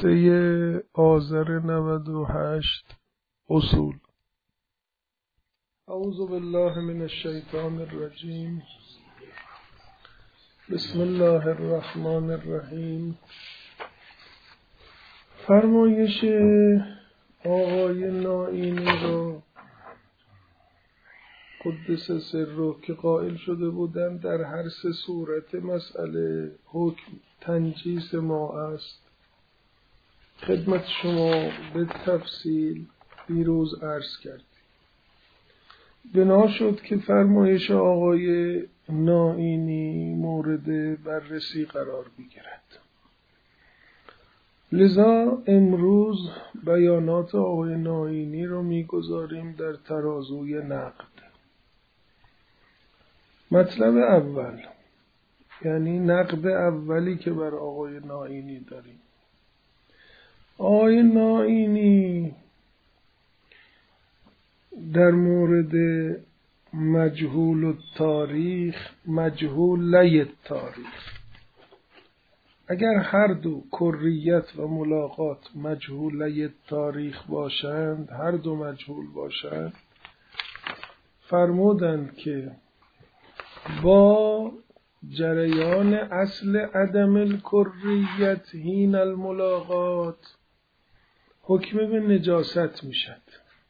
جلسه آذر 98 اصول. اعوذ بالله من الشیطان الرجیم. بسم الله الرحمن الرحیم. فرمایش آقای نائینی رو قدس سره که قائل شده بودن در هر سه صورت مسئله حکم تنجیس ما است، خدمت شما به تفصیل دیروز عرض کردیم. بنا شد که فرمایش آقای نائینی مورد بررسی قرار بگیرد. لذا امروز بیانات آقای نائینی رو میگذاریم در ترازوی نقد. مطلب اول، یعنی نقد اولی که بر آقای نائینی داریم. آقای نائینی در مورد مجهول التاریخ، مجهولی التاریخ، اگر هر دو کریت و ملاقات مجهولی التاریخ باشند، هر دو مجهول باشند، فرمودند که با جریان اصل عدم الکریت حین الملاقات حکم به نجاست میشد.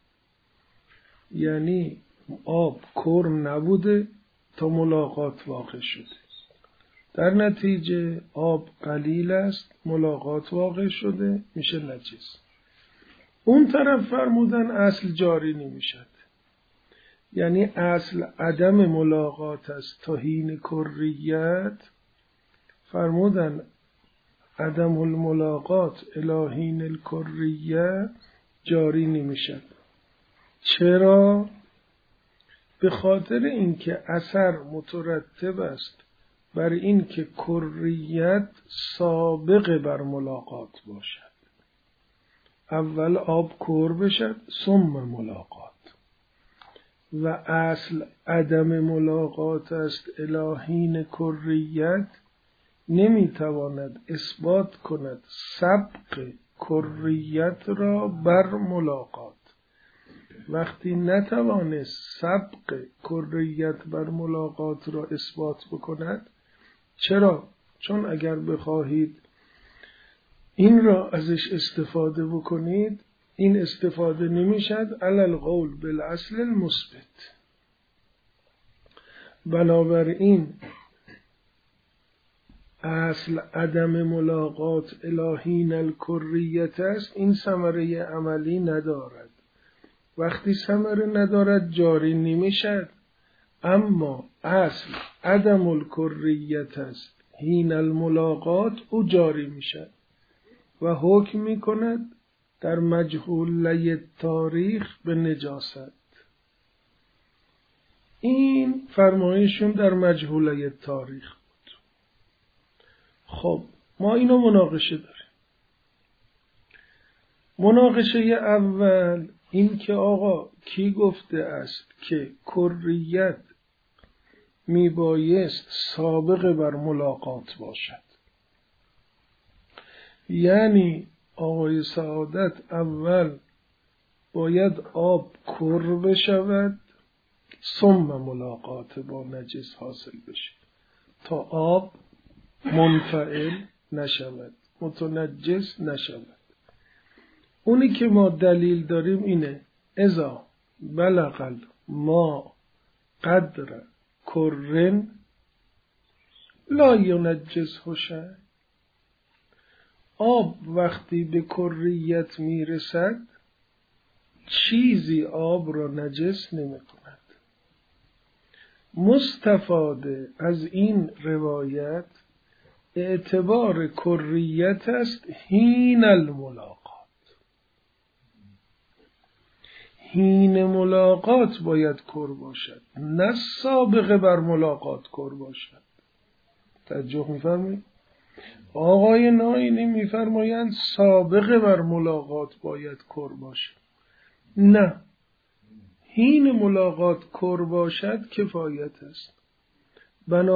یعنی آب کر نبوده تا ملاقات واقع شده، در نتیجه آب قلیل است، ملاقات واقع شده، میشه نجس. اون طرف فرمودن اصل جاری نمیشد، یعنی اصل عدم ملاقات است تا حین کریت. فرمودن عدم الملاقات الی حین الکریه جاری نمیشد. چرا؟ به خاطر اینکه اثر مترتب است بر این که کریت سابق بر ملاقات باشد. اول آب کر بشد ثم ملاقات، و اصل عدم ملاقات است الی حین کریت. نمیتواند اثبات کند سبق کریت را بر ملاقات. وقتی نتوانست سبق کریت بر ملاقات را اثبات بکند، چرا؟ چون اگر بخواهید این را ازش استفاده بکنید، این استفاده نمیشد علی القول بالاصل المثبت. بنابراین اصل عدم ملاقات الی حین الکریت است، این ثمره عملی ندارد. وقتی ثمره ندارد جاری نمیشد. اما اصل عدم الکریت است حین الملاقات، او جاری میشد و حکم میکند در مجهولی تاریخ به نجاست. این فرمایشون در مجهولی تاریخ بود. خب ما اینو مناقشه داریم. مناقشه اول این که آقا کی گفته است که کریت میبایست سابق بر ملاقات باشد؟ یعنی آقای سعادت اول باید آب کر بشود ثم ملاقات با نجس حاصل بشه تا آب منفعل نشود، متنجس نشود. اونی که ما دلیل داریم اینه: اذا بلغ ما قدر کرن لا ینجسه شیء. آب وقتی به کریت میرسد چیزی آب را نجس نمی کند. مستفاده از این روایت اعتبار کریت است حین الملاقات. حین ملاقات باید کر باشد، نه سابقه بر ملاقات کر باشد. توجه می‌فرمایید؟ آقای نائینی می‌فرمایند سابقه بر ملاقات باید کر باشد. نه، حین ملاقات کر باشد کفایت است.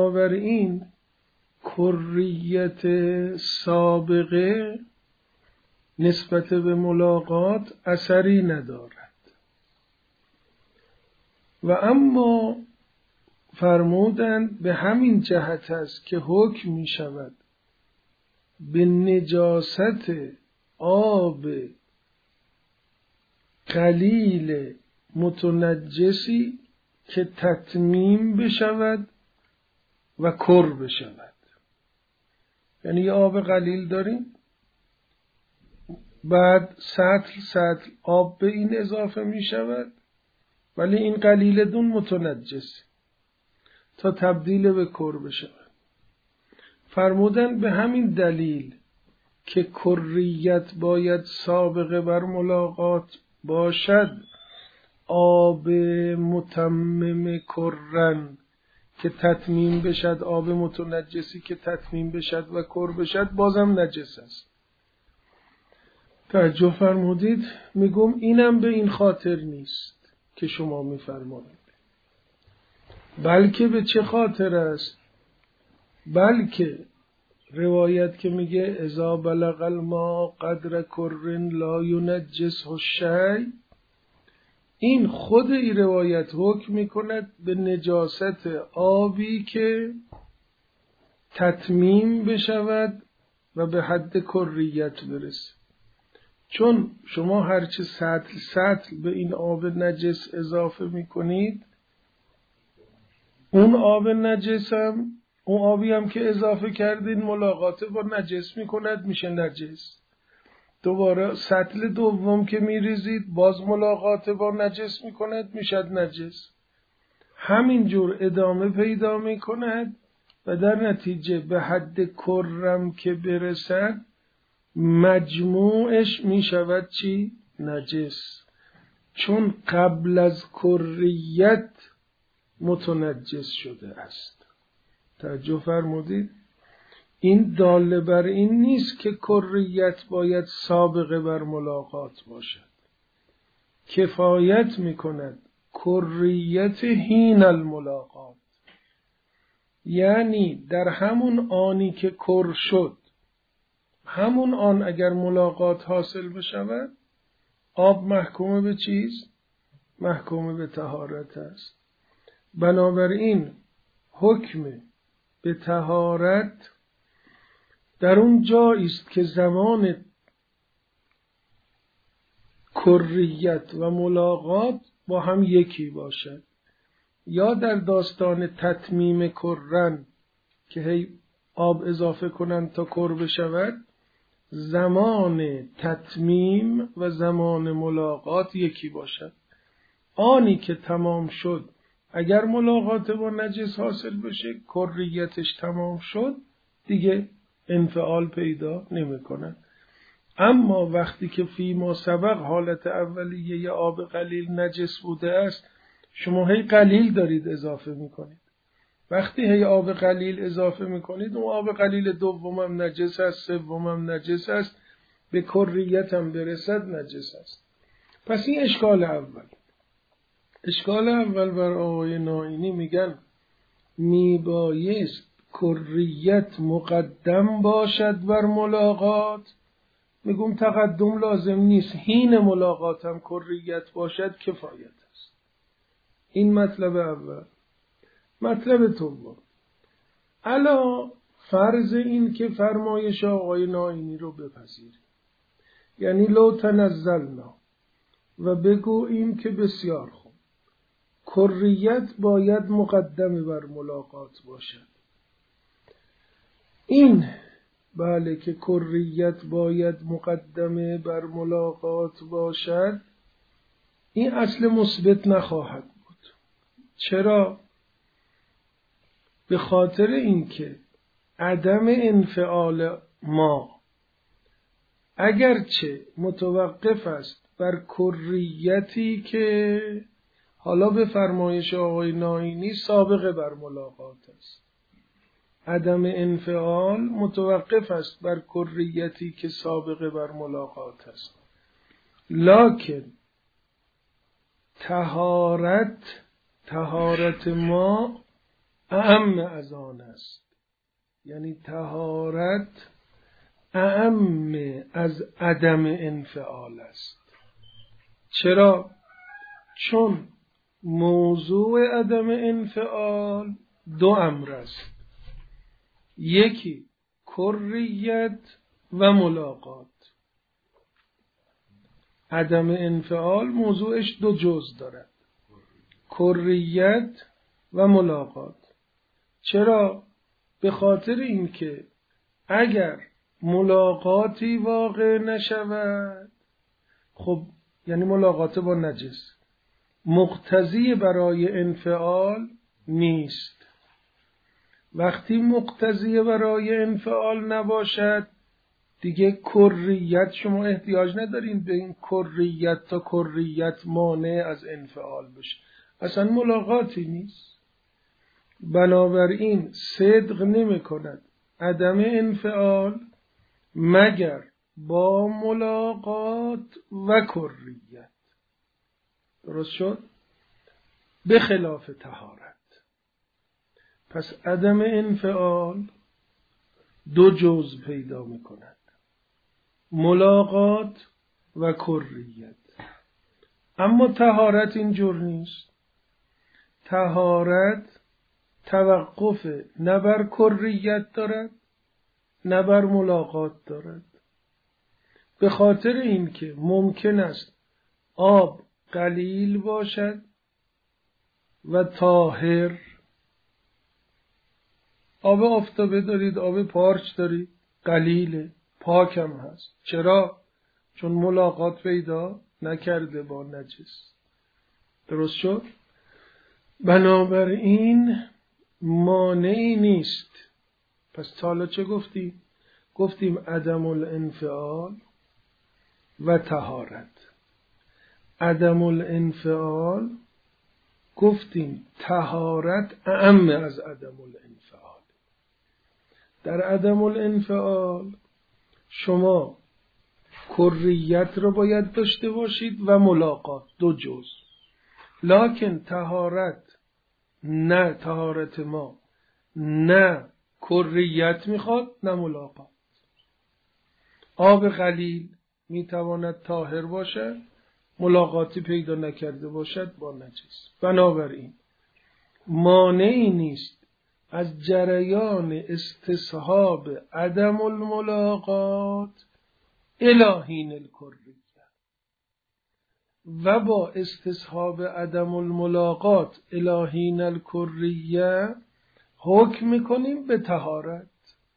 بنابراین کریت سابقه نسبت به ملاقات اثری ندارد. و اما فرمودند به همین جهت است که حکم می شود به نجاست آب قلیل متنجسی که تتمیم بشود و کر بشود. یعنی یه آب قلیل داریم، بعد سطل آب به این اضافه می شود، ولی این قلیل دون متنجس تا تبدیل به کر بشود. فرمودن به همین دلیل که کریت باید سابقه بر ملاقات باشد، آب متمم کرن که تتمیم بشد، آب متنجسی که تتمیم بشد و کر بشد بازم نجس است. توجه فرمودید؟ میگم اینم به این خاطر نیست که شما میفرمایید، بلکه به چه خاطر است؟ بلکه روایت که میگه اذا بلغ الماء قدر کرن لا ینجسه الشیء، این خود این روایت حکم میکند به نجاست آبی که تتمیم بشود و به حد کریت برسه. چون شما هرچه سطل به این آب نجس اضافه میکنید، اون آب نجس هم، اون آبی هم که اضافه کردین ملاقات با نجس میکند، میشه نجس. دوباره سطل دوم که میریزید باز ملاقات با نجس میکند، میشد نجس. همینجور ادامه پیدا میکند و در نتیجه به حد کرم که برسد مجموعش میشود چی؟ نجس. چون قبل از کریت متنجس شده است. توجه فرمودید؟ این داله بر این نیست که کریت باید سابقه بر ملاقات باشد. کفایت میکند کریت حین الملاقات، یعنی در همون آنی که کر شد، همون آن اگر ملاقات حاصل بشود، آب محکوم به چیز؟ محکوم به طهارت است. بنابراین حکم به طهارت در اون جایی است که زمان کریت و ملاقات با هم یکی باشد، یا در داستان تتمیم کرن که هی آب اضافه کنند تا کر بشود، زمان تتمیم و زمان ملاقات یکی باشد. آنی که تمام شد، اگر ملاقات با نجس حاصل بشه، کریتش تمام شد، دیگه انفعال پیدا نمی کند. اما وقتی که فیما سبق حالت اولیه ی آب قلیل نجس بوده است، شما هی قلیل دارید اضافه می کنید. وقتی هی آب قلیل اضافه می کنید، اون آب قلیل دومم نجس است، سومم نجس است، به کریت هم برسد نجس است. پس این اشکال اول. اشکال اول بر آقای نائینی میگن میبایست کریت مقدم باشد بر ملاقات. میگم تقدم لازم نیست، حین ملاقات هم کریت باشد کفایت است. این مطلب اول. مطلب دوم، الا فرض این که فرمایش آقای نائینی رو بپذیریم، یعنی لو تنزلنا و بگوییم که بسیار خوب، کریت باید مقدم بر ملاقات باشد. این بله که کریت باید مقدمه بر ملاقات باشد، این اصل مثبت نخواهد بود. چرا؟ به خاطر اینکه عدم انفعال ما اگرچه متوقف است بر کریتی که حالا به فرمایش آقای نائینی سابقه بر ملاقات است، عدم انفعال متوقف است بر کریتی که سابقه بر ملاقات است، لکن طهارت ما اعم از آن است. یعنی طهارت اعم از عدم انفعال است. چرا؟ چون موضوع عدم انفعال دو امر است، یکی کریت و ملاقات. عدم انفعال موضوعش دو جزء دارد، کریت و ملاقات. چرا؟ به خاطر اینکه اگر ملاقاتی واقع نشود، خب یعنی ملاقات با نجس مقتضی برای انفعال نیست. وقتی مقتضی برای انفعال نباشد دیگه کریت شما احتیاج ندارین به این کریت تا کریت مانع از انفعال بشه، اصلا ملاقاتی نیست. بنابراین صدق نمی کند عدم انفعال مگر با ملاقات و کریت. درست شد؟ به خلاف طهارت. پس عدم انفعال دو جزء پیدا می کند، ملاقات و کریت. اما طهارت اینجور نیست. طهارت توقف نه بر کریت دارد نه بر ملاقات دارد. به خاطر اینکه ممکن است آب قلیل باشد و طاهر. آب آفتابه دارید، آب پارچ دارید، قلیله، پاکم هست. چرا؟ چون ملاقات پیدا نکرده با نجس. درست شد؟ بنابراین مانعی نیست. پس حالا چه گفتیم؟ گفتیم عدم الانفعال و طهارت. عدم الانفعال گفتیم طهارت اعم از عدم الانفعال. در عدم الانفعال شما کریت رو باید داشته باشید و ملاقات، دو جزء. لکن طهارت نه، طهارت ما نه کریت میخواد نه ملاقات. آب قلیل میتواند طاهر باشد، ملاقاتی پیدا نکرده باشد با نجس. بنابراین مانعی نیست از جریان استصحاب عدم الملاقات الی حین الکریه و با استصحاب عدم الملاقات الی حین الکریه حکم میکنیم به طهارت.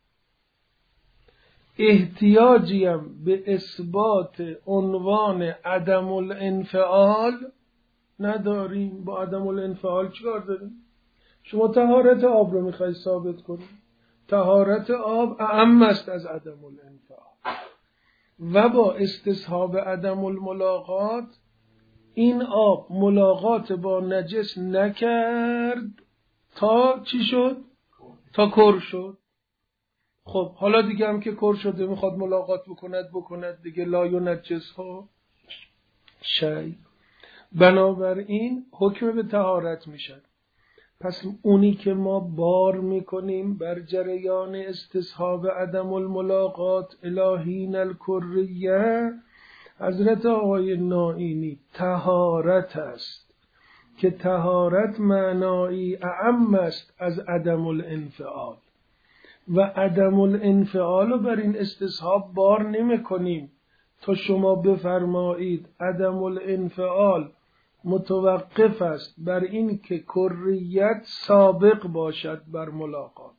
احتیاجیم به اثبات عنوان عدم الانفعال نداریم. با عدم الانفعال چیکار داریم؟ شما طهارت آب رو میخوای ثابت کنید، طهارت آب اعم است از عدم الانفعال. و با استصحاب عدم الملاقات این آب ملاقات با نجس نکرد تا چی شد؟ تا کر شد. خب حالا دیگه هم که کر شده میخواد ملاقات بکند دیگه، لا ینجس ها شی. بنابراین حکم به طهارت میشن. پس اونی که ما بار میکنیم بر جریان استصحاب عدم الملاقات الی حین الکریه حضرت آقای نائینی طهارت است که طهارت معنایی اعم است از عدم الانفعال و عدم الانفعال رو بر این استصحاب بار نمی کنیم تا شما بفرمایید عدم الانفعال متوقف است بر این که کریت سابق باشد بر ملاقات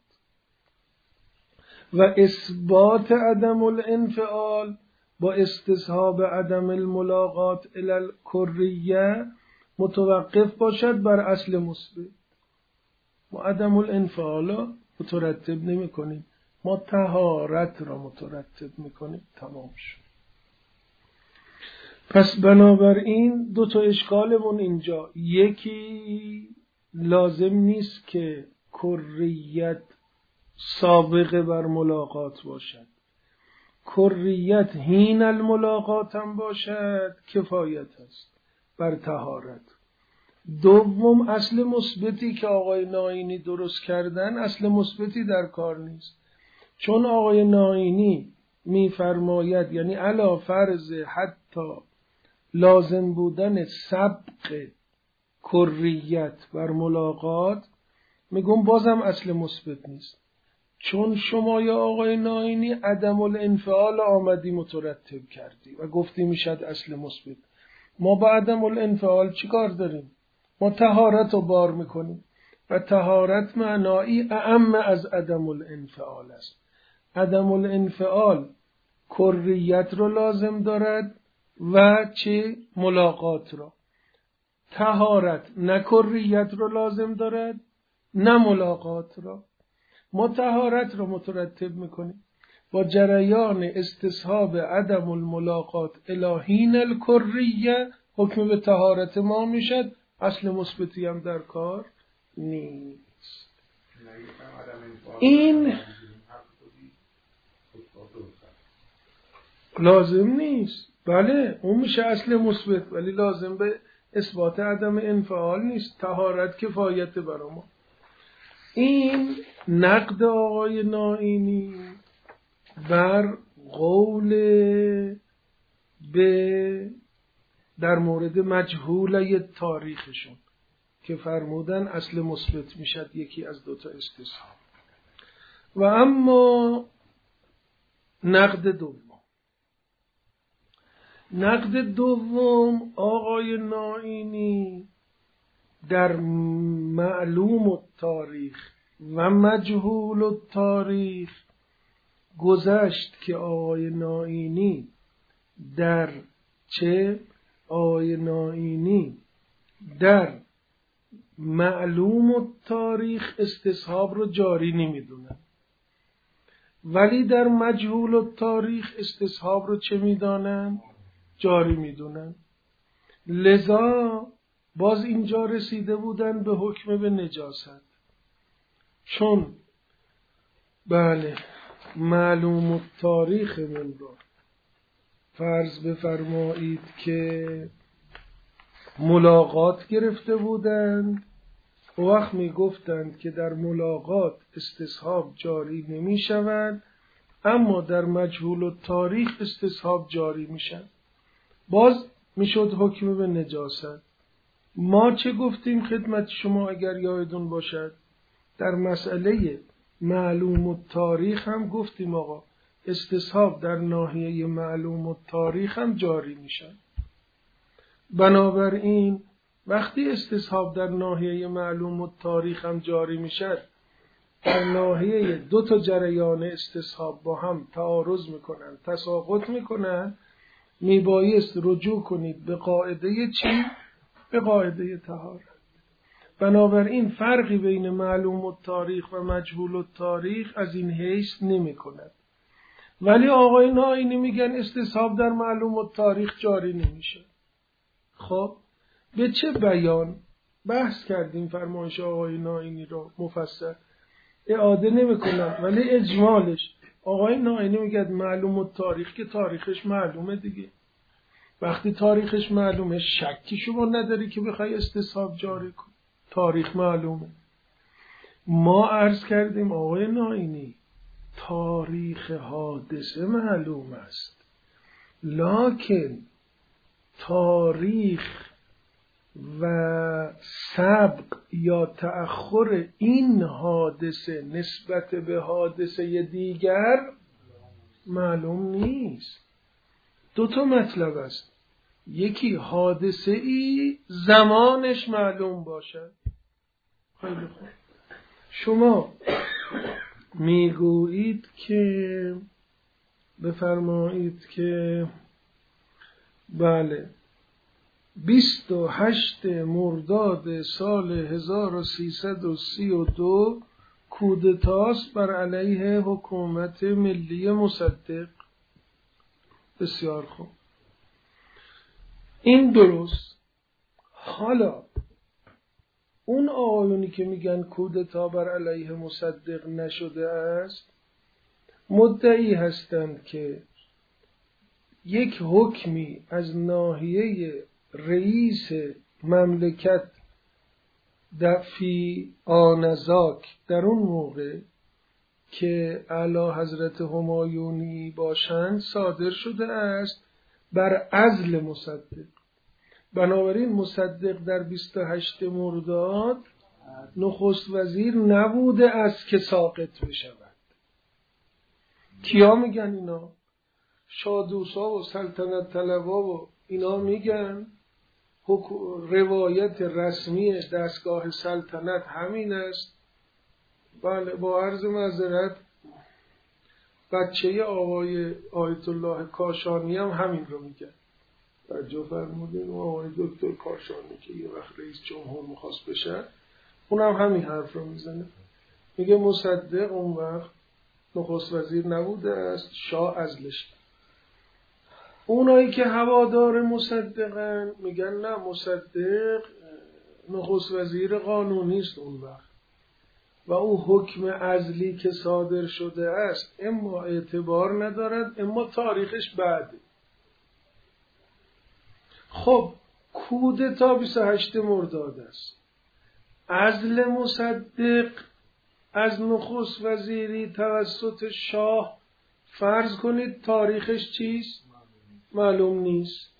و اثبات عدم الانفعال با استصحاب عدم الملاقات الی الکریه متوقف باشد بر اصل مثبت. ما عدم الانفعال مترتب نمی کنیم، ما طهارت را مترتب می کنیم. تمام شد. پس بنابراین دو تا اشکالمون اینجا، یکی لازم نیست که کریت سابقه بر ملاقات باشد، کریت حین الملاقات هم باشد کفایت است بر طهارت. دوم اصل مثبتی که آقای نائینی درست کردن اصل مثبتی در کار نیست، چون آقای نائینی میفرماید، یعنی علا فرض حتی لازم بودن سبق کریت بر ملاقات، میگم بازم اصل مثبت نیست، چون شما یا آقای ناینی عدم الانفعال آمدی مترتب کردی و گفتی میشد اصل مثبت. ما با عدم الانفعال چی کار داریم؟ ما طهارت رو بار میکنیم و طهارت معنایی اعم از عدم الانفعال است. عدم الانفعال کریت رو لازم دارد و چه؟ ملاقات را. طهارت نه کریت رو لازم دارد نه ملاقات را. ما طهارت رو مترتب میکنیم با جریان استصحاب عدم الملاقات الهین الکریه، حکم به طهارت ما میشد، اصل مثبتی هم در کار نیست. این لازم نیست، بله اون میشه اصل مثبت، ولی لازم به اثبات عدم انفعال نیست. طهارت کفایت برای ما. این نقد آقای نائینی بر قول به در مورد مجهوله تاریخشون که فرمودن اصل مثبت میشد یکی از دوتا استصحاب. و اما نقد دوم آقای نائینی در معلوم التاریخ و مجهول التاریخ گذشت که آقای نائینی در معلوم التاریخ استصحاب رو جاری نمیدونن، ولی در مجهول التاریخ استصحاب رو چه میدانن؟ جاری میدونن. لذا باز اینجا رسیده بودن به حکم به نجاست، چون بله معلوم التاریخ من رو فرض بفرمایید که ملاقات گرفته بودند، وقت می گفتند که در ملاقات استصحاب جاری نمی شوند، اما در مجهول التاریخ استصحاب جاری میشن، باز میشد حکم به نجاست. ما چه گفتیم خدمت شما اگر یادتون باشد؟ در مسئله معلوم التاریخ هم گفتیم آقا استصحاب در ناحیه معلوم التاریخ هم جاری میشن. بنابراین وقتی استصحاب در ناحیه معلوم التاریخ هم جاری میشد، در ناحیه دو تا جریان استصحاب با هم تعارض میکنن، تساقط میکنن، میبایست رجوع کنید به قاعده چی؟ به قاعده طهارت. بنابراین فرقی بین معلوم التاریخ و مجهول التاریخ از این حیث نمی کند. ولی آقای نائینی میگن استصحاب در معلوم التاریخ جاری نمیشه. خب به چه بیان؟ بحث کردیم فرمایش آقای نائینی رو مفصل، اعاده نمی کنم، ولی اجمالش آقای نائینی میگه معلوم التاریخ که تاریخش معلومه دیگه. وقتی تاریخش معلومه شکی شما نداری که بخوای استصحاب جاری کن، تاریخ معلومه. ما عرض کردیم آقای نائینی تاریخ حادثه معلوم است، لکن تاریخ و سبق یا تأخر این حادثه نسبت به حادثه دیگر معلوم نیست. دو تا مطلب است، یکی حادثه ای زمانش معلوم باشد. خیلی خوب، شما میگویید که بفرمایید که بله 28 مرداد سال 1332 کودتاست بر علیه حکومت ملی مصدق. بسیار خوب، این درست. حالا اون آقایونی که میگن کودتا بر علیه مصدق نشده است مدعی هستند که یک حکمی از ناحیه رئیس مملکت فی آنذاک در اون موقع که اعلی حضرت همایونی باشند صادر شده است بر عزل مصدق. بنابراین مصدق در 28 مرداد نخست وزیر نبوده است که ساقط بشود. کیا میگن اینا؟ شادوسا و سلطنت طلبا و اینا میگن. روایت رسمی دستگاه سلطنت همین است. بله، با عرض معذرت بچه آقای آیت الله کاشانی هم همین رو میگن. توجه فرمودین؟ آقای دکتر کاشانی که یه وقت رئیس جمهور میخواست بشه، اونم همین حرف رو میزنه. میگه مصدق اون وقت نخست وزیر نبوده است، شاه عزلش کرد. اونایی که هوادار مصدقن میگن نه، مصدق نخست وزیر قانونی است اون وقت و او حکم عزلی که صادر شده است اما اعتبار ندارد، اما تاریخش بعده. خب کودتا 28 مرداد است. عزل مصدق از نخست وزیری توسط شاه فرض کنید تاریخش چیست؟ معلوم نیست.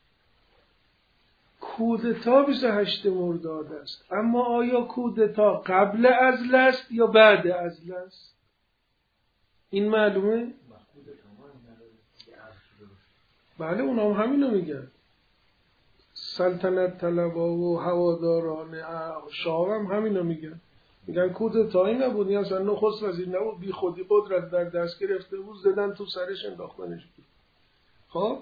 کودتا 28 مرداد است، اما آیا کودتا قبل عزل است یا بعد عزل است؟ این معلومه؟ بله، اونا هم همینو میگن. سلطنت طلبا و هواداران شاه هم همینو میگن. میگن کودتایی نبود، یا اصلا نخست وزیر نبود، بی خودی قدرت در دست گرفته بود، زدن تو سرش انداختنش بود. خب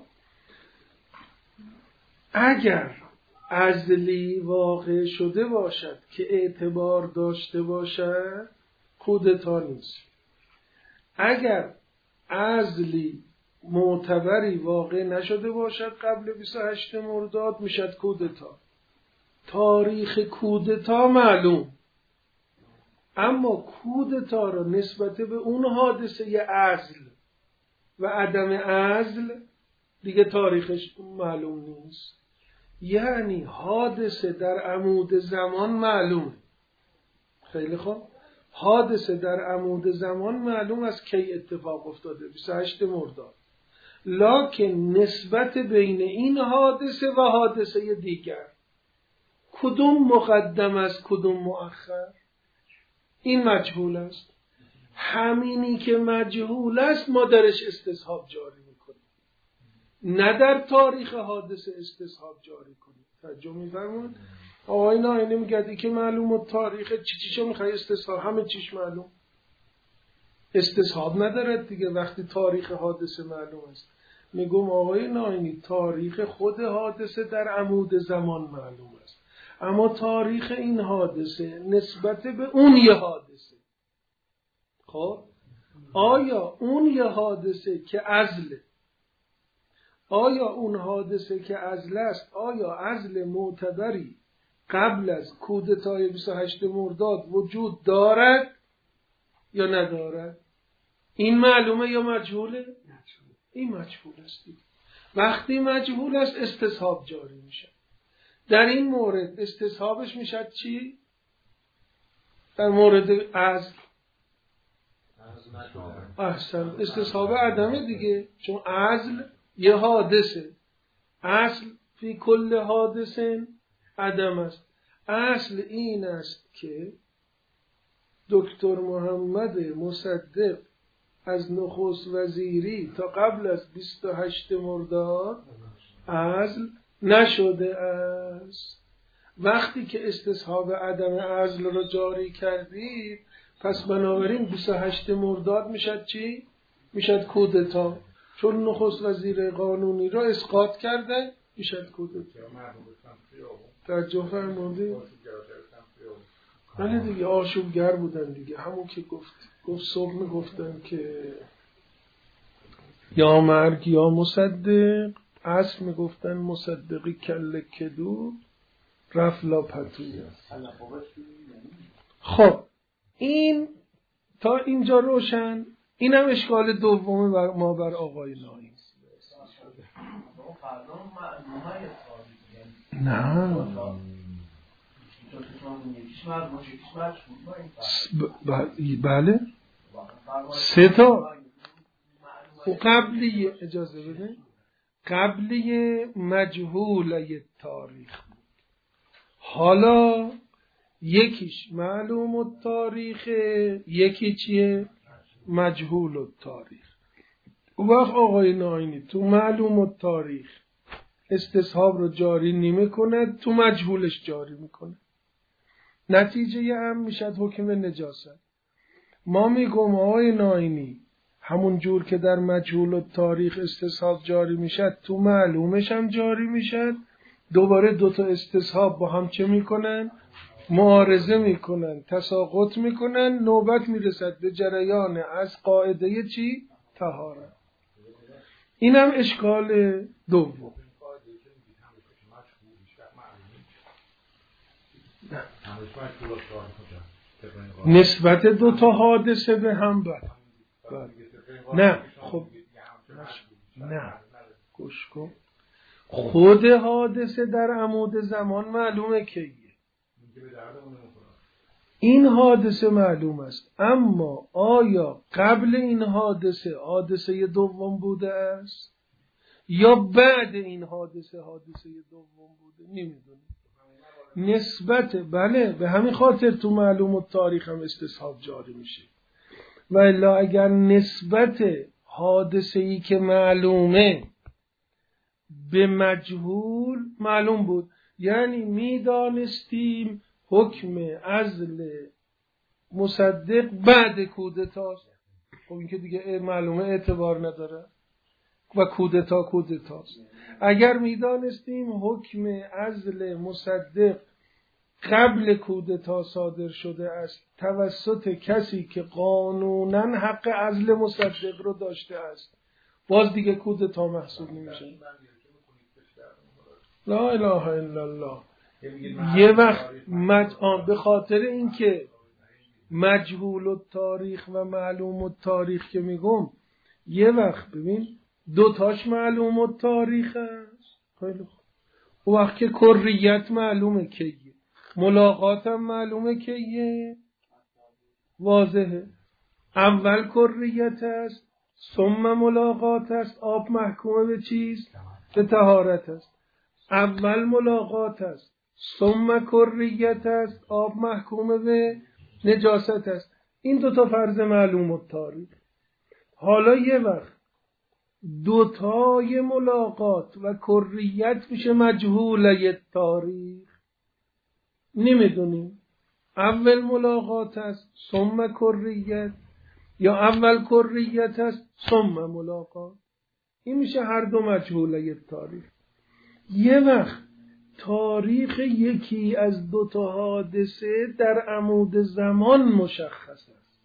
اگر عزلی واقع شده باشد که اعتبار داشته باشد کودتا نیست. اگر عزلی معتبری واقع نشده باشد قبل 28 مرداد میشد کودتا. تاریخ کودتا معلوم، اما کودتا را نسبت به اون حادثه عزل و عدم عزل دیگه تاریخش معلوم نیست. یعنی حادثه در عمود زمان معلوم. خیلی خوب، حادثه در عمود زمان معلوم از کی اتفاق افتاده، 28 مرداد. لکن نسبت بین این حادثه و حادثه دیگر کدوم مقدم است کدوم مؤخر، این مجهول است. همینی که مجهول است ما درش استصحاب جاری میکنیم، نه در تاریخ حادثه استصحاب جاری کنیم. توجه می‌فرمایید؟ آقای ناینی میگه که معلومه تاریخ چیشو میخوای استصحاب، همه چیش معلوم. استصحاب ندارد دیگه وقتی تاریخ حادثه معلوم است. میگم آقای ناینی تاریخ خود حادثه در عمود زمان معلوم است، اما تاریخ این حادثه نسبت به اون یه حادثه. خب آیا اون یه حادثه که عزله، آیا اون حادثه که عزل است، آیا عزل معتبری قبل از کودتای 28 مرداد وجود دارد یا ندارد؟ این معلومه یا مجهوله؟ این مجهول است. وقتی مجهول است استصحاب جاری میشه. در این مورد استصحابش میشه چی؟ در مورد عزل احسن استصحاب عدمه دیگه، چون عزل یه حادثه. اصل فی کل حادثه عدم است. اصل این است که دکتر محمد مصدق از نخست وزیری تا قبل از 28 مرداد عزل نشده است. وقتی که استصحاب عدم عزل را جاری کردید، پس بنابراین 28 مرداد میشد چی؟ میشد کودتا، چون نخست وزیر قانونی را اسقاط کرده میشد کودتا. توجه فرمودید؟ بله دیگه، آشوبگر بودن دیگه. همون که گفت صبح میگفتن که یا مرگ یا مصدق، اصل میگفتن مصدقی کله کدو رفت لاپتوی. خب این تا اینجا روشن. این هم اشکال دوم ما بر آقای نائی. نه بله سه تا و قبلی اجازه بده قبلی مجهوله تاریخ. حالا یکیش معلوم التاریخ، یکی چیه؟ مجهول التاریخ. اون وقت آقای ناینی تو معلوم التاریخ استصحاب رو جاری نمی کند، تو مجهولش جاری میکنه. نتیجه هم میشد حکم نجاست. ما میگم آقای ناینی همون جور که در مجهول التاریخ استصحاب جاری میشد تو معلومش هم جاری میشد. دوباره دوتا استصحاب با هم چه میکنن؟ معارضه میکنن، تساقط میکنن، نوبت میرسد به جریان از قاعده چی؟ طهارت. اینم اشکال دوم. نسبت دو تا حادثه به هم بر. نه خب نه گوش کن. خود حادثه در عمود زمان معلومه کیه. این حادثه معلوم است، اما آیا قبل این حادثه دوم بوده است یا بعد این حادثه دوم بوده؟ نمیدونیم. نسبت بله به همین خاطر تو معلوم التاریخ هم استصحاب جاری میشه. و الا اگر نسبت حادثه‌ای که معلومه به مجهول معلوم بود، یعنی میدانستیم حکم عزل مصدق بعد کودتاست، خب این که دیگه معلومه اعتبار نداره و کودتاست. اگر میدانستیم حکم عزل مصدق قبل کودتا صادر شده است توسط کسی که قانونا حق عزل مصدق رو داشته است، باز دیگه کودتا محسوب نمیشه. لا اله الا الله. یه وقت به خاطر اینکه مجهول التاریخ و معلوم التاریخ که میگم، یه وقت ببین دوتاش معلوم التاریخ است. خیلی خوب. و وقت که کریت معلومه کیه، ملاقات هم معلومه کیه، واضحه. اول کریت است ثم ملاقات است. آب محکومه به چیست؟ به طهارت است. اول ملاقات است ثم کریت است. آب محکومه به نجاست است. این دوتا فرض معلوم التاریخ. حالا یه وقت دوتای ملاقات و کریت میشه مجهوله تاریخ. نمیدونیم اول ملاقات است ثم کریت یا اول کریت است ثم ملاقات. این میشه هر دو مجهوله تاریخ. یه وقت تاریخ یکی از دوتا حادثه در عمود زمان مشخص است،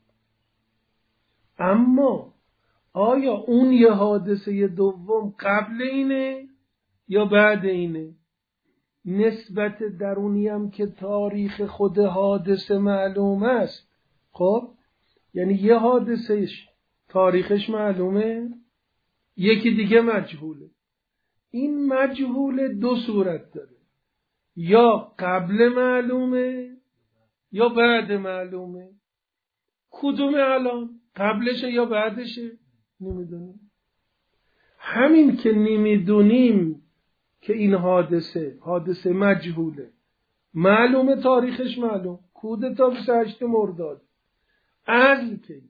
اما آیا اون یه حادثه دوم قبل اینه یا بعد اینه؟ نسبت درونی هم که تاریخ خود حادثه معلوم است. خب یعنی یه حادثهش تاریخش معلومه، یکی دیگه مجهوله. این مجهول دو صورت داره، یا قبل معلومه یا بعد معلومه. کدوم الان؟ قبلشه یا بعدشه؟ نمیدونیم. همین که نمیدونیم که این حادثه مجهوله، معلومه تاریخش معلوم، کودتا 28 مرداد، عزل که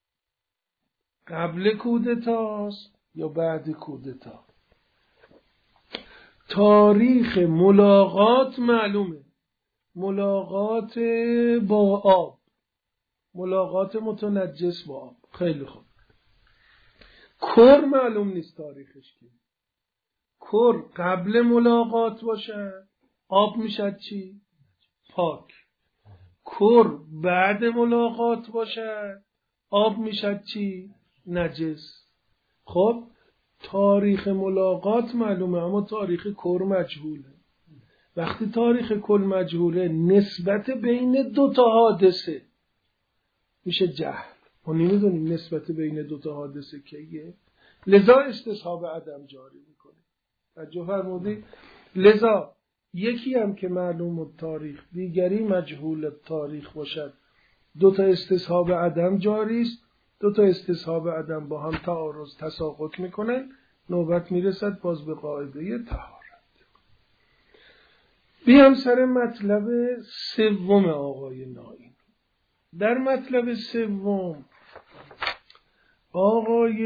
قبل کودتاست یا بعد کودتا. تاریخ ملاقات معلومه، ملاقات با آب، ملاقات متنجس با آب. خیلی خوب. کر معلوم نیست تاریخش که. کر قبل ملاقات باشه آب میشد چی؟ پاک. کر بعد ملاقات باشه آب میشد چی؟ نجس. خب تاریخ ملاقات معلومه اما تاریخ کر مجهوله. وقتی تاریخ کل مجهوله، نسبت بین دو تا حادثه میشه جهل. ما نمیدونیم نسبت بین دو تا حادثه کیه، لذا استصحاب عدم جاری میکنه. توجه فرمودید؟ لذا یکی هم که معلوم التاریخ دیگری مجهول التاریخ باشد، دو تا استصحاب عدم جاری است. دو تا استصحاب عدم با هم تعارض تساقط میکنن، نوبت میرسد باز به قاعده طهارت. بیام سر مطلب سوم آقای نائینی. در مطلب سوم آقای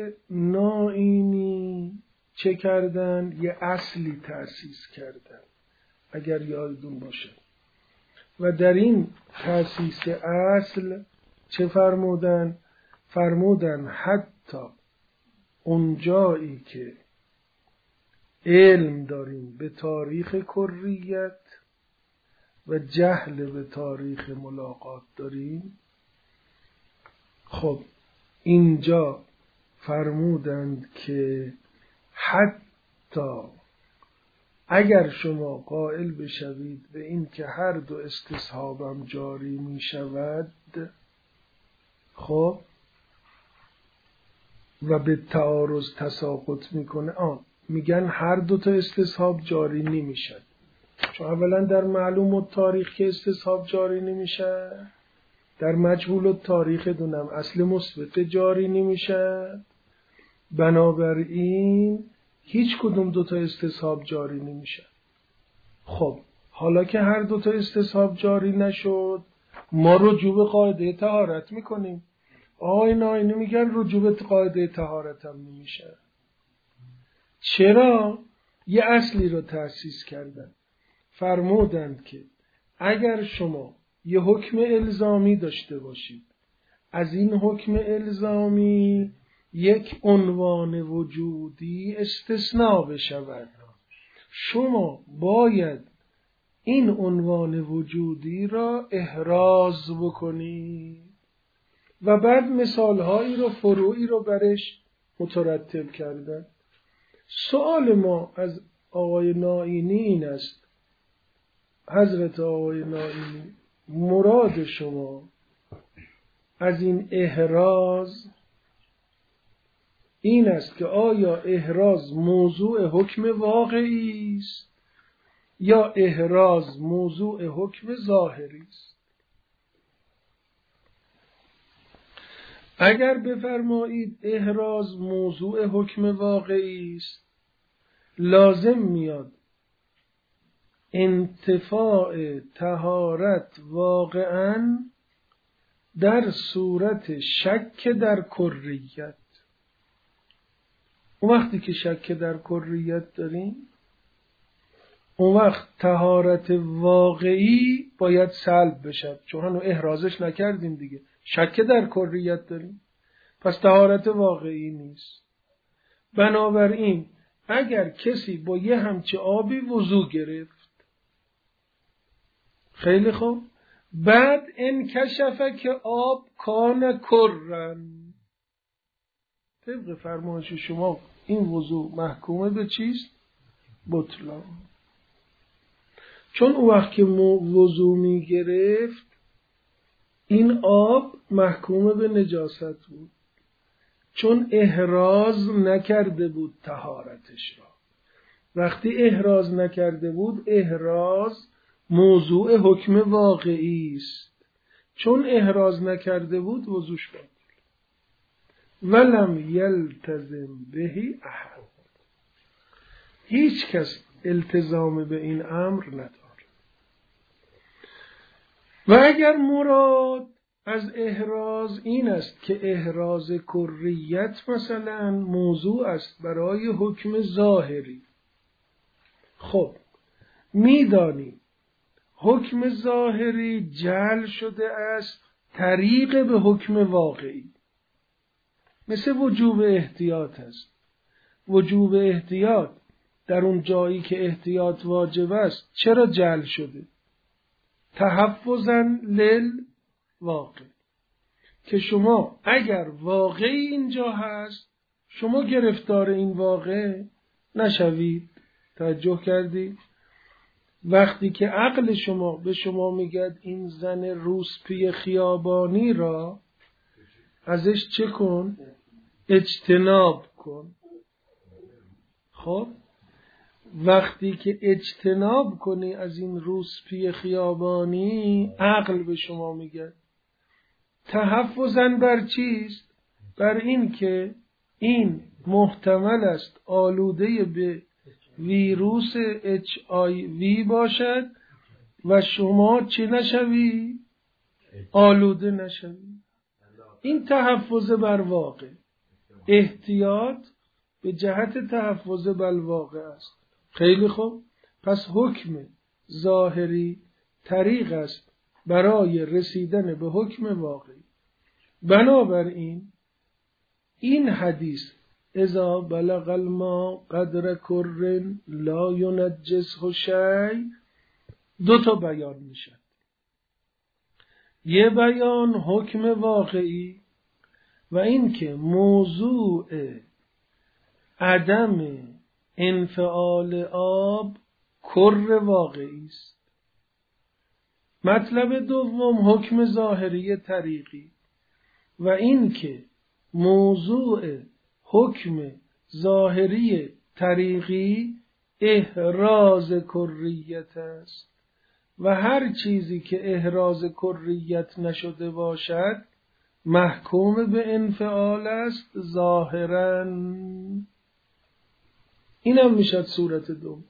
نائینی چه کردن؟ یه اصلی تأسیس کردن اگر یادتون باشه، و در این تأسیس اصل چه فرمودن؟ فرمودن حتی اون جایی که علم داریم به تاریخ کریت و جهل به تاریخ ملاقات داریم، خب اینجا فرمودند که حتی اگر شما قائل بشوید به این که هر دو استصحابم جاری می شود، خب و به تعارض تساقط میکنه، میگن هر دو تا استصحاب جاری نمیشد، چون اولا در معلوم التاریخ که استصحاب جاری نمیشه، در مجهول التاریخ دونم اصل مثبت جاری نمیشه، بنابراین هیچ کدوم دو تا استصحاب جاری نمیشه. خب حالا که هر دو تا استصحاب جاری نشد، ما رجوع به قاعده طهارت میکنیم. آقای نائینی میگن رجوع به قاعده طهارت هم نمیشه. چرا؟ یه اصلی رو تأسیس کردن، فرمودند که اگر شما یه حکم الزامی داشته باشید، از این حکم الزامی یک عنوان وجودی استثناء بشود، شما باید این عنوان وجودی را احراز بکنید و بعد مثالهایی رو فروعی رو برش مترتب کردن. سوال ما از آقای نائینی این است: حضرت آقای نائینی، مراد شما از این احراز این است که آیا احراز موضوع حکم واقعی است یا احراز موضوع حکم ظاهری است؟ اگر بفرمایید احراز موضوع حکم واقعی است، لازم میاد انتفاع طهارت واقعاً در صورت شک در کریت. اون وقتی که شک در کریت داریم، اون وقت طهارت واقعی باید سلب بشد، چون هنو احرازش نکردیم دیگه، شک در کریت داریم، پس طهارت واقعی نیست. بنابراین اگر کسی با یه همچه آبی وضو گرفت، خیلی خوب، بعد انکشفه که آب کان کرن، طبق فرمایش شما این وضو محکومه به چیست؟ بطلان. چون اون وقت که وضو می گرفت این آب محکومه به نجاست بود، چون احراز نکرده بود طهارتش را. وقتی احراز نکرده بود، احراز موضوع حکم واقعی است، چون احراز نکرده بود وضوش باطل. ولم یلتزم بهی احد، هیچ کس التزام به این امر نداره. و اگر مراد از احراز این است که احراز کریت مثلا موضوع است برای حکم ظاهری، خب میدانیم حکم ظاهری جعل شده است طریق به حکم واقعی. مثل وجوب احتیاط است. وجوب احتیاط در اون جایی که احتیاط واجب است چرا جعل شده؟ تحفظاً للواقع، که شما اگر واقعی اینجا هست شما گرفتار این واقع نشوید. توجه کردید؟ وقتی که عقل شما به شما میگد این زن روسپی خیابانی را ازش چه کن؟ اجتناب کن. خب وقتی که اجتناب کنی از این روسپی خیابانی، عقل به شما میگه تحفظاً بر چیست؟ بر این که این محتمل است آلوده به ویروس HIV باشد و شما چه نشوی؟ آلوده نشوی. این تحفظ بر واقع، احتیاط به جهت تحفظ بر واقع است. خیلی خوب، پس حکم ظاهری طریق است برای رسیدن به حکم واقعی. بنابراین این حدیث اذا بلغ الماء قدر کر لا ینجسه شیء دو تا بیان میشه. یه بیان حکم واقعی و این که موضوع عدم انفعال آب کر واقعی است. مطلب دوم حکم ظاهری طریقی و این که موضوع حکم ظاهری طریقی احراز کریت است و هر چیزی که احراز کریت نشده باشد محکوم به انفعال است ظاهراً. اینم میشد صورت دوم.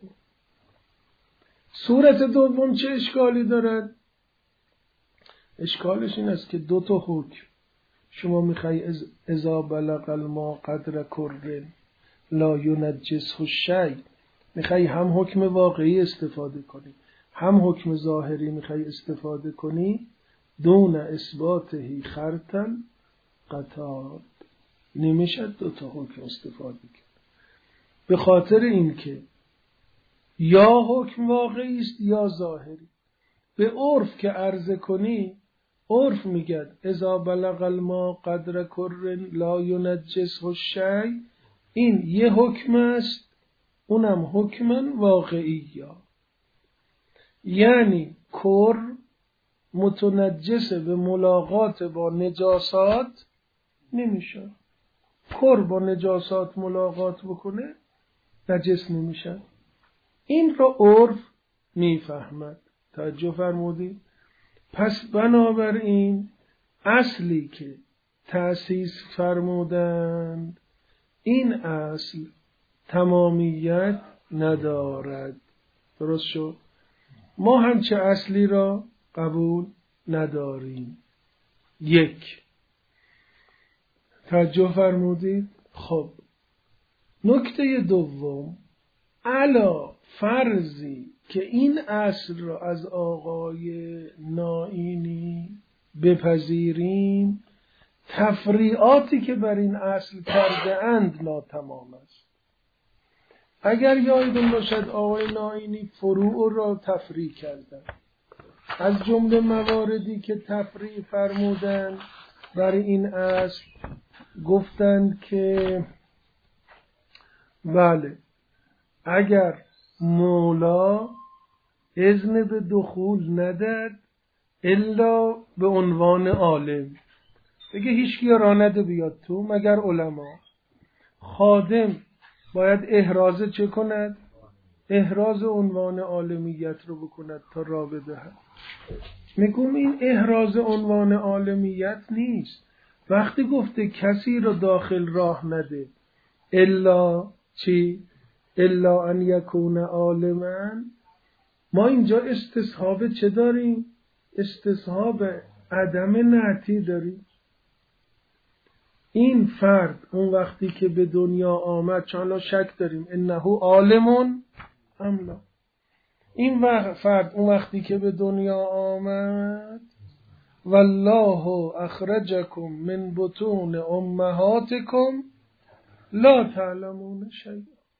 صورت دوم چه اشکالی دارد؟ اشکالش این است که دو تا حکم شما میخوای اذا بلغ الماء قدر کر لا ینجسه شیء، میخوای هم حکم واقعی استفاده کنی هم حکم ظاهری میخوای استفاده کنی، دون اثباته خرطن قطار، نمیشه دو تا حکم استفاده کرد. به خاطر اینکه یا حکم واقعی است یا ظاهری. به عرف که عرضه کنی، عرف میگه اذا بلغ الماء قدر کر لا ینجسه شیء، این یه حکم است، اونم حکم واقعی. یعنی کر متنجس به ملاقات با نجاسات نمیشه. کر با نجاسات ملاقات بکنه نجس نمیشه. این را عرف میفهمد. توجه فرمودید؟ پس بنابراین اصلی که تأسیس فرمودند این اصل تمامیت ندارد. درست شد؟ ما هم چه اصلی را قبول نداریم. یک. توجه فرمودید؟ خب نکته دوم، علا فرضی که این اصل را از آقای نائینی بپذیریم، تفریعاتی که بر این اصل کرده اند ناتمام است. اگر یادتون باشد آقای نائینی فروع را تفریع کردند. از جمله مواردی که تفریع فرمودند بر این اصل گفتند که بله، اگر مولا اذن به دخول نداد الا به عنوان عالم، بگه هیچ کی را نده بیاد تو مگر علما، خادم باید احراز چه کند؟ احراز عنوان عالمیت رو بکند تا را بدهد. میگم این احراز عنوان عالمیت نیست. وقتی گفته کسی رو داخل راه نده الا چی؟ الا ان یکون عالما، ما اینجا استصحاب چه داریم؟ استصحاب عدم نعتی داریم. این فرد اون وقتی که به دنیا آمد، چون شک داریم انه عالم ام لا، این فرد اون وقتی که به دنیا آمد والله اخرجکم من بطون امهاتکم لا تعلمون شیئا،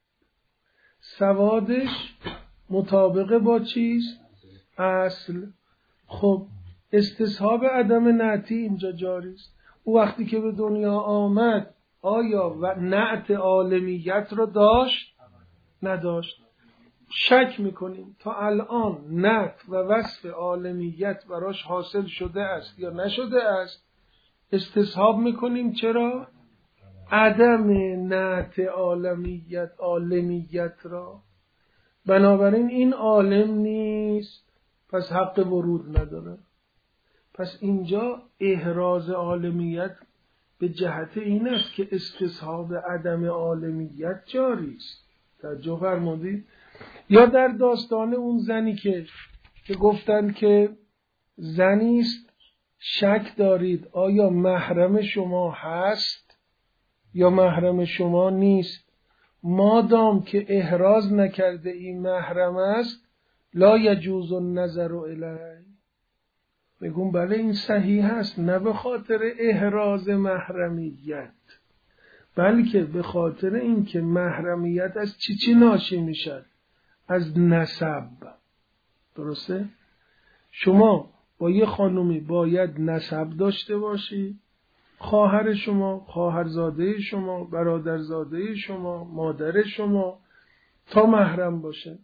سوادش مطابق با چیست؟ اصل. خب استصحاب عدم نعتی اینجا جاری است. او وقتی که به دنیا آمد آیا و نعت عالمیت را داشت؟ نداشت. شک میکنیم تا الان نعت و وصف عالمیت براش حاصل شده است یا نشده است. استصحاب میکنیم چرا؟ عدم نعت عالمیت را. بنابراین این عالم نیست، پس حق ورود نداره. پس اینجا احراز عالمیت به جهت این است که استصحاب عدم عالمیت جاری است. توجه فرمودید؟ یا در داستان اون زنی که گفتن که زنی است شک دارید آیا محرم شما هست یا محرم شما نیست، مادام که احراز نکرده این محرم است لا یجوز النظر الیه. بگم بله این صحیح هست، نه به خاطر احراز محرمیت بلکه به خاطر اینکه محرمیت از چی ناشی میشد؟ از نسب. درسته؟ شما با یه خانومی باید نسب داشته باشی، خواهر شما، خواهرزاده شما، برادرزاده شما، مادر شما تا محرم باشه.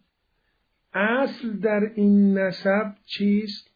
اصل در این نسب چیست؟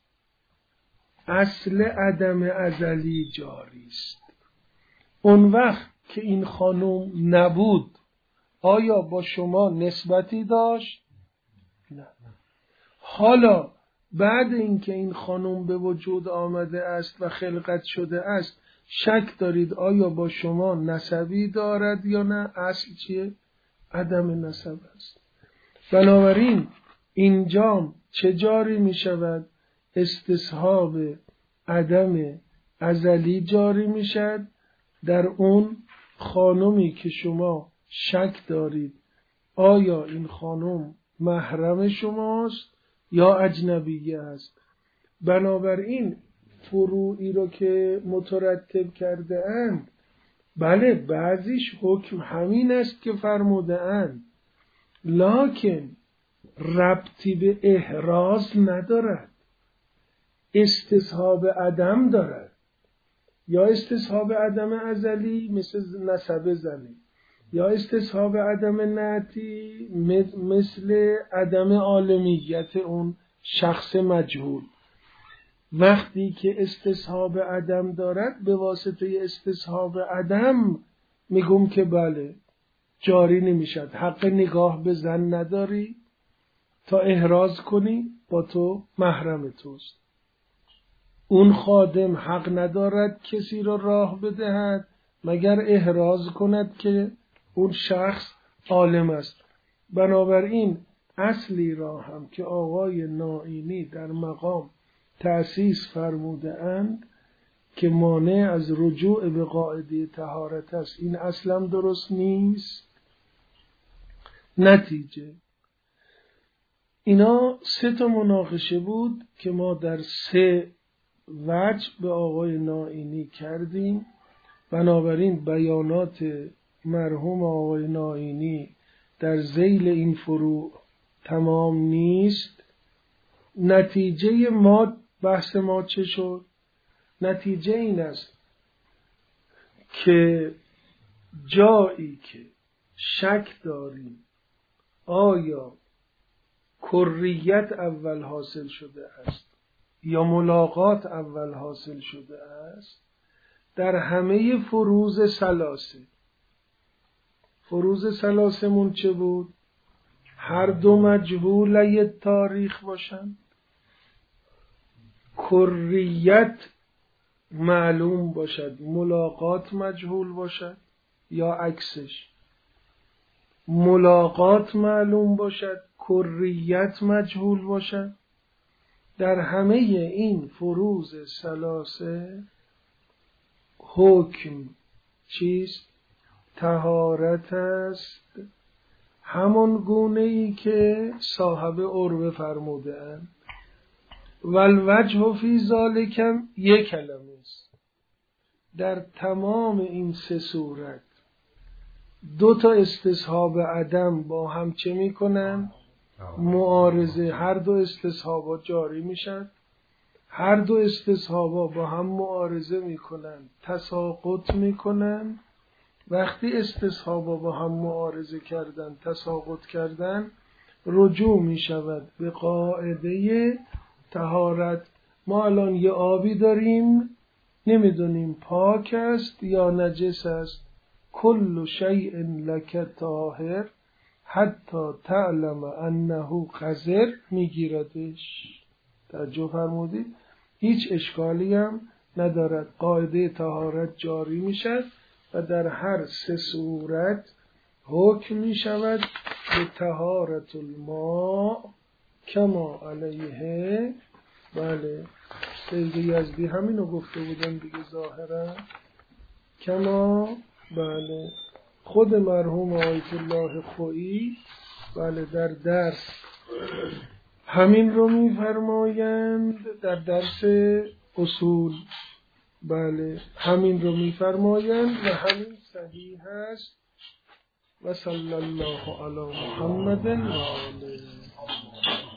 اصل عدم ازلی جاری است. اون وقت که این خانم نبود آیا با شما نسبتی داشت؟ نه. حالا بعد اینکه این خانم به وجود آمده است و خلقت شده است شک دارید آیا با شما نسبی دارد یا نه؟ اصل چیه؟ عدم نسب است. بنابراین اینجا چه جاری می شود؟ استصحاب عدم ازلی جاری می شود در اون خانمی که شما شک دارید آیا این خانم محرم شماست یا اجنبیه است. بنابراین فروعی رو که مترتب کرده اند، بله بعضیش حکم همین است که فرموده اند، لکن ربطی به احراز ندارد، استصحاب عدم دارد. یا استصحاب عدم ازلی مثل نسب زنی، یا استصحاب عدم نعتی مثل عدم عالمیت اون شخص مجهول. وقتی که استصحاب عدم دارد به واسطه استصحاب عدم میگم که بله جاری نمیشد. حق نگاه به زن نداری تا احراز کنی با تو محرم توست. اون خادم حق ندارد کسی را راه بدهد مگر احراز کند که اون شخص عالم است. بنابراین اصلی را هم که آقای نائینی در مقام تأسیس فرموده اند که مانع از رجوع به قاعده طهارت است، این اصلا درست نیست. نتیجه اینا 3 مناقشه بود که ما در 3 وجه به آقای نائینی کردیم. بنابراین بیانات مرحوم آقای نائینی در ذیل این فروع تمام نیست. نتیجه ما بحث ما چه شد؟ نتیجه این است که جایی که شک داریم آیا کریت اول حاصل شده است یا ملاقات اول حاصل شده است، در همه فروض ثلاثمون چه بود؟ هر دو مجهوله تاریخ باشن، کریت معلوم باشد ملاقات مجهول باشد، یا عکسش ملاقات معلوم باشد کریت مجهول باشد. در همه این فروض ثلاثه حکم چیست؟ طهارت است، همون گونه ای که صاحب عروه فرموده اند. والوجه فی ذالک یک کلمه است. در تمام این 3 صورت 2 استصحاب عدم با هم چه میکنن؟ معارضه. هر 2 استصحابا جاری میشن، هر 2 استصحابا با هم معارضه میکنن، تساقط میکنن. وقتی استصحابا با هم معارضه کردن، تساقط کردن، رجوع میشود به قاعده طهارت. ما الان یه آبی داریم نمیدونیم پاک است یا نجس است. کل شیء لک طاهر حتی تعلم انه قذر، میگیردش. توجه فرمودید؟ هیچ اشکالی هم ندارد. قاعده طهارت جاری می شد و در هر سه صورت حکم می شود به طهارت الماء کما علیه. بله سید یزدی همینو گفته بودن دیگه ظاهرا کما. بله خود مرحوم آیت الله خویی بله در درس همین رو میفرمایند، در درس اصول بله همین رو میفرمایند و همین صحیح است. و صلی الله علی محمد و آله.